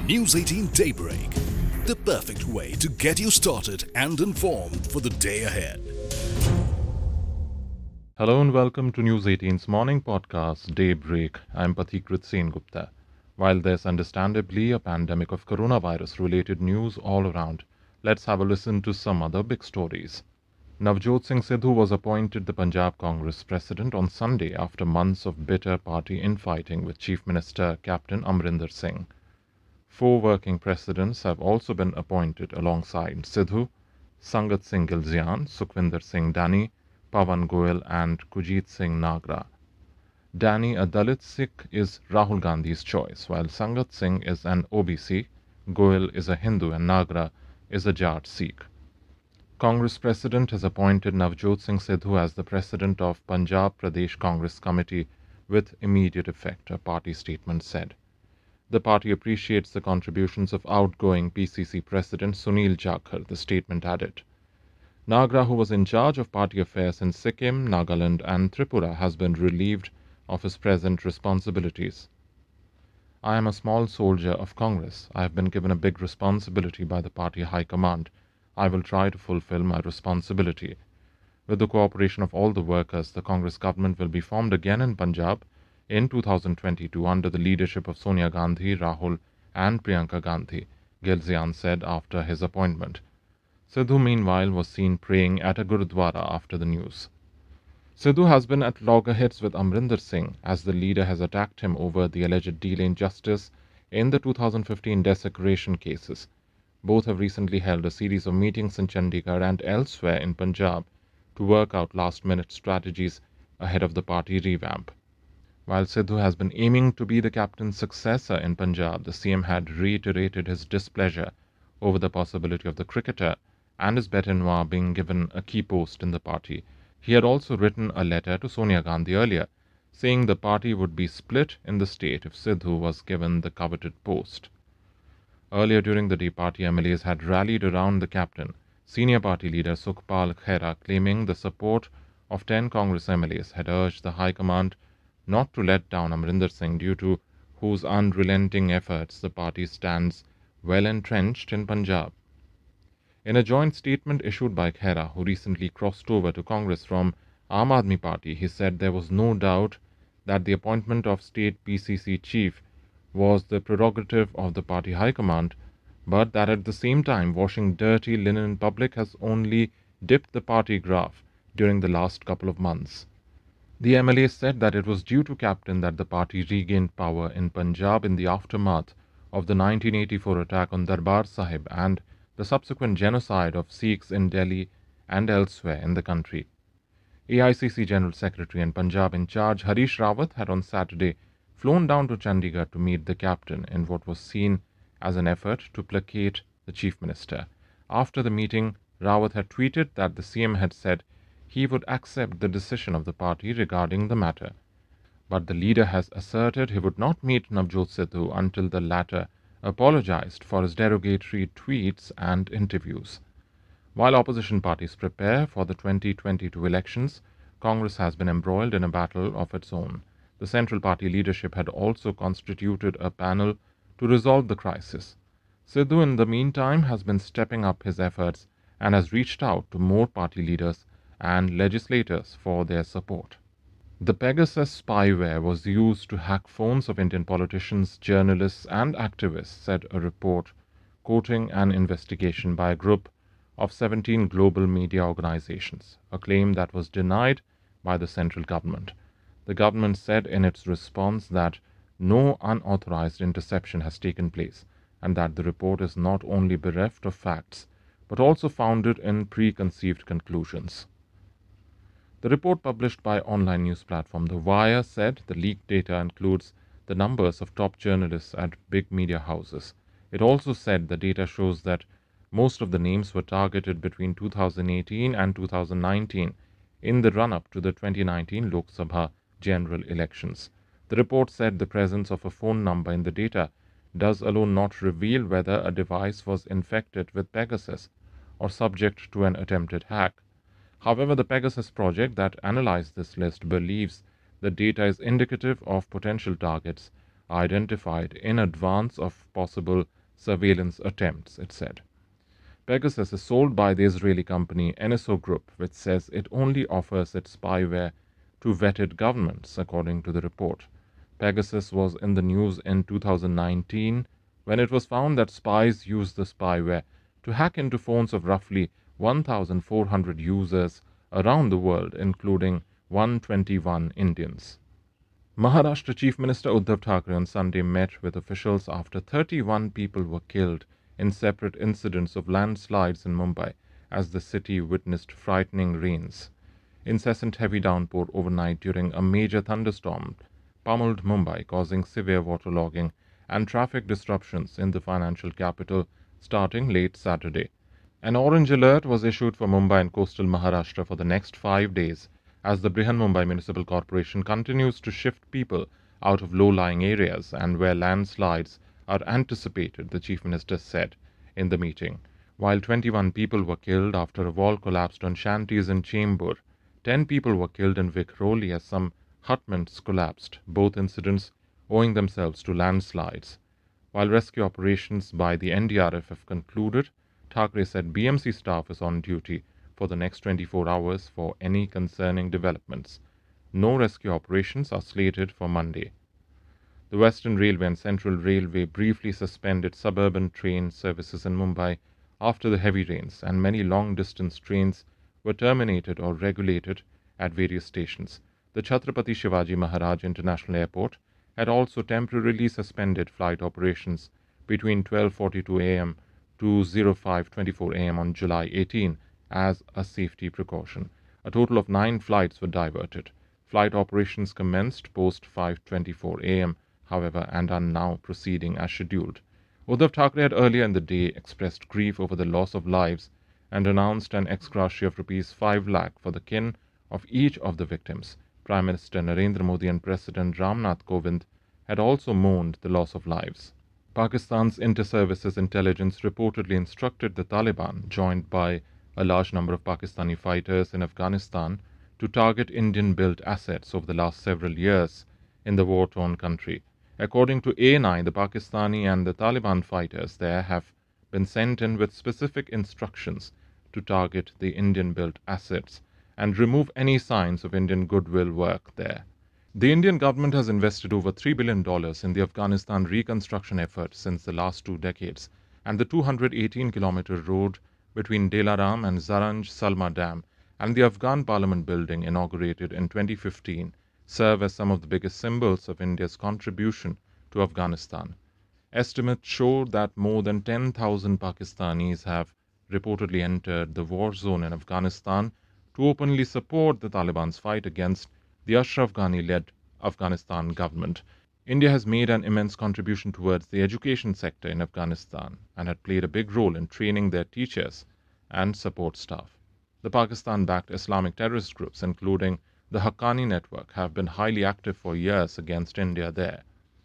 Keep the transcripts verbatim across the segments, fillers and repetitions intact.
News eighteen Daybreak, the perfect way to get you started and informed for the day ahead. Hello and welcome to News eighteen's morning podcast, Daybreak. I'm Pathikrit Sengupta. While there's understandably a pandemic of coronavirus-related news all around, let's have a listen to some other big stories. Navjot Singh Sidhu was appointed the Punjab Congress president on Sunday after months of bitter party infighting with Chief Minister Captain Amrinder Singh. Four working presidents have also been appointed alongside Sidhu: Sangat Singh Gilzian, Sukhwinder Singh Dani, Pawan Goyal and Kujit Singh Nagra. Dani, a Dalit Sikh, is Rahul Gandhi's choice, while Sangat Singh is an O B C, Goyal is a Hindu and Nagra is a Jat Sikh. Congress President has appointed Navjot Singh Sidhu as the President of Punjab Pradesh Congress Committee with immediate effect, a party statement said. The party appreciates the contributions of outgoing P C C President Sunil Jakhar, the statement added. Nagra, who was in charge of party affairs in Sikkim, Nagaland and Tripura, has been relieved of his present responsibilities. I am a small soldier of Congress. I have been given a big responsibility by the party high command. I will try to fulfill my responsibility. With the cooperation of all the workers, the Congress government will be formed again in Punjab in two thousand twenty-two under the leadership of Sonia Gandhi, Rahul and Priyanka Gandhi, Gilzian said after his appointment. Sidhu, meanwhile, was seen praying at a Gurudwara after the news. Sidhu has been at loggerheads with Amrinder Singh as the leader has attacked him over the alleged delay in justice in the two thousand fifteen desecration cases. Both have recently held a series of meetings in Chandigarh and elsewhere in Punjab to work out last-minute strategies ahead of the party revamp. While Sidhu has been aiming to be the captain's successor in Punjab, the C M had reiterated his displeasure over the possibility of the cricketer and his bête-noire being given a key post in the party. He had also written a letter to Sonia Gandhi earlier, saying the party would be split in the state if Sidhu was given the coveted post. Earlier during the day, party M L As had rallied around the captain, senior party leader Sukhpal Khera, claiming the support of ten Congress M L As had urged the High Command not to let down Amrinder Singh, due to whose unrelenting efforts the party stands well entrenched in Punjab. In a joint statement issued by Khera, who recently crossed over to Congress from Aam Aadmi Party, he said there was no doubt that the appointment of state P C C chief was the prerogative of the party high command, but that at the same time washing dirty linen in public has only dipped the party graph during the last couple of months. The M L A said that it was due to Captain that the party regained power in Punjab in the aftermath of the nineteen eighty-four attack on Darbar Sahib and the subsequent genocide of Sikhs in Delhi and elsewhere in the country. A I C C General Secretary and Punjab in charge Harish Rawat had on Saturday flown down to Chandigarh to meet the captain in what was seen as an effort to placate the Chief Minister. After the meeting, Rawat had tweeted that the C M had said he would accept the decision of the party regarding the matter. But the leader has asserted he would not meet Navjot Sidhu until the latter apologized for his derogatory tweets and interviews. While opposition parties prepare for the twenty twenty-two elections, Congress has been embroiled in a battle of its own. The Central Party leadership had also constituted a panel to resolve the crisis. Sidhu, in the meantime, has been stepping up his efforts and has reached out to more party leaders and legislators for their support. The Pegasus spyware was used to hack phones of Indian politicians, journalists and activists, said a report quoting an investigation by a group of seventeen global media organizations, a claim that was denied by the central government. The government said in its response that no unauthorized interception has taken place and that the report is not only bereft of facts but also founded in preconceived conclusions. The report, published by online news platform The Wire, said the leaked data includes the numbers of top journalists at big media houses. It also said the data shows that most of the names were targeted between two thousand eighteen and two thousand nineteen in the run-up to the twenty nineteen Lok Sabha general elections. The report said the presence of a phone number in the data does alone not reveal whether a device was infected with Pegasus or subject to an attempted hack. However, the Pegasus project that analyzed this list believes the data is indicative of potential targets identified in advance of possible surveillance attempts, it said. Pegasus is sold by the Israeli company N S O Group, which says it only offers its spyware to vetted governments, according to the report. Pegasus was in the news in two thousand nineteen when it was found that spies used the spyware to hack into phones of roughly one thousand four hundred users around the world, including one hundred twenty-one Indians. Maharashtra Chief Minister Uddhav Thackeray on Sunday met with officials after thirty-one people were killed in separate incidents of landslides in Mumbai as the city witnessed frightening rains. Incessant heavy downpour overnight during a major thunderstorm pummeled Mumbai, causing severe waterlogging and traffic disruptions in the financial capital starting late Saturday. An orange alert was issued for Mumbai and coastal Maharashtra for the next five days as the Brihan Mumbai Municipal Corporation continues to shift people out of low-lying areas and where landslides are anticipated, the Chief Minister said in the meeting. While twenty-one people were killed after a wall collapsed on shanties in Chembur, ten people were killed in Vikhroli as some hutments collapsed, both incidents owing themselves to landslides. While rescue operations by the N D R F have concluded, Thackeray said B M C staff is on duty for the next twenty-four hours for any concerning developments. No rescue operations are slated for Monday. The Western Railway and Central Railway briefly suspended suburban train services in Mumbai after the heavy rains, and many long-distance trains were terminated or regulated at various stations. The Chhatrapati Shivaji Maharaj International Airport had also temporarily suspended flight operations between twelve forty-two a m to oh five twenty-four a m on July eighteenth as a safety precaution. A total of nine flights were diverted. Flight operations commenced post five twenty-four a m however, and are now proceeding as scheduled. Uddhav Thackeray had earlier in the day expressed grief over the loss of lives and announced an ex gratia of rupees five lakh for the kin of each of the victims. Prime Minister Narendra Modi and President Ramnath Kovind had also mourned the loss of lives. Pakistan's inter-services intelligence reportedly instructed the Taliban, joined by a large number of Pakistani fighters in Afghanistan, to target Indian-built assets over the last several years in the war-torn country. According to A N I, the Pakistani and the Taliban fighters there have been sent in with specific instructions to target the Indian-built assets and remove any signs of Indian goodwill work there. The Indian government has invested over three billion dollars in the Afghanistan reconstruction effort since the last two decades, and the two hundred eighteen kilometer road between Delaram and Zaranj Salma Dam and the Afghan Parliament building inaugurated in twenty fifteen serve as some of the biggest symbols of India's contribution to Afghanistan. Estimates show that more than ten thousand Pakistanis have reportedly entered the war zone in Afghanistan to openly support the Taliban's fight against the Ashraf Ghani-led Afghanistan government. India has made an immense contribution towards the education sector in Afghanistan and had played a big role in training their teachers and support staff. The Pakistan-backed Islamic terrorist groups, including the Haqqani network, have been highly active for years against India there.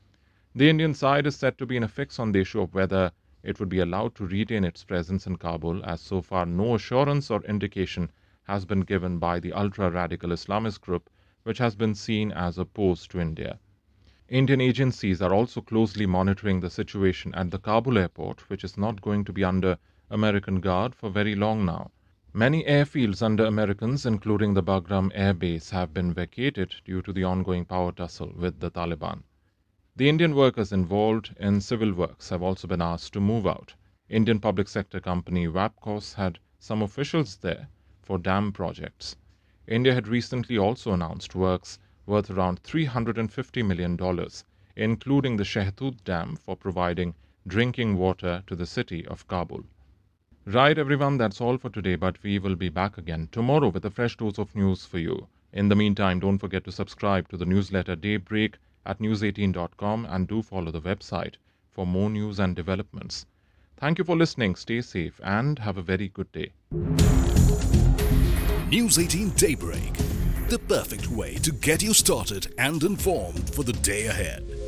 The Indian side is said to be in a fix on the issue of whether it would be allowed to retain its presence in Kabul, as so far no assurance or indication has been given by the ultra-radical Islamist group, which has been seen as opposed to India. Indian agencies are also closely monitoring the situation at the Kabul airport, which is not going to be under American guard for very long now. Many airfields under Americans, including the Bagram Air Base, have been vacated due to the ongoing power tussle with the Taliban. The Indian workers involved in civil works have also been asked to move out. Indian public sector company Wapcos had some officials there for dam projects. India had recently also announced works worth around three hundred fifty million dollars, including the Shahtoot Dam, for providing drinking water to the city of Kabul. Right, everyone, that's all for today, but we will be back again tomorrow with a fresh dose of news for you. In the meantime, don't forget to subscribe to the newsletter Daybreak at news eighteen dot com and do follow the website for more news and developments. Thank you for listening, stay safe, and have a very good day. News eighteen Daybreak, the perfect way to get you started and informed for the day ahead.